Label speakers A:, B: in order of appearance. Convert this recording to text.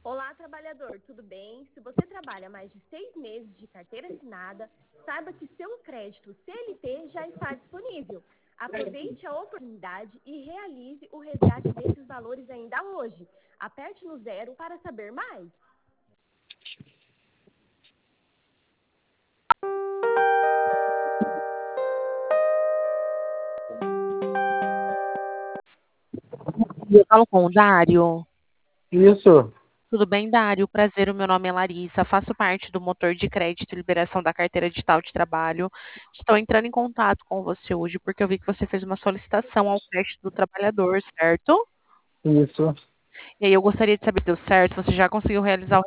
A: Olá, trabalhador, tudo bem? Se você trabalha mais de 6 meses de carteira assinada, saiba que seu crédito CLT já está disponível. Aproveite a oportunidade e realize o resgate desses valores ainda hoje. Aperte no 0 para saber mais.
B: Eu falo com o Dário.
C: Isso,
B: Tudo bem, Dário? Prazer, o meu nome é Larissa, faço parte do motor de crédito e liberação da carteira digital de trabalho. Estou entrando em contato com você hoje porque eu vi que você fez uma solicitação ao crédito do trabalhador, certo?
C: isso.
B: E aí eu gostaria de saber se deu certo, você já conseguiu realizar o